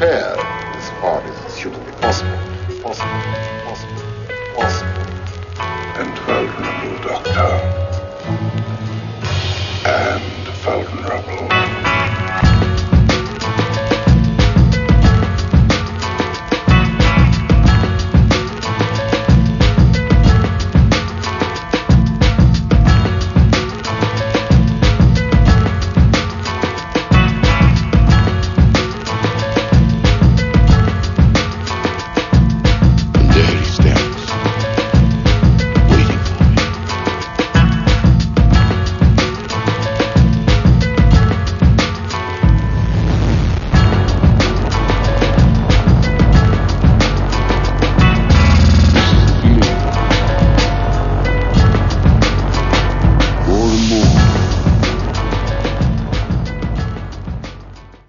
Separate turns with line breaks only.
repair as far as is humanly possible. Possible.
And well, remember the doctor.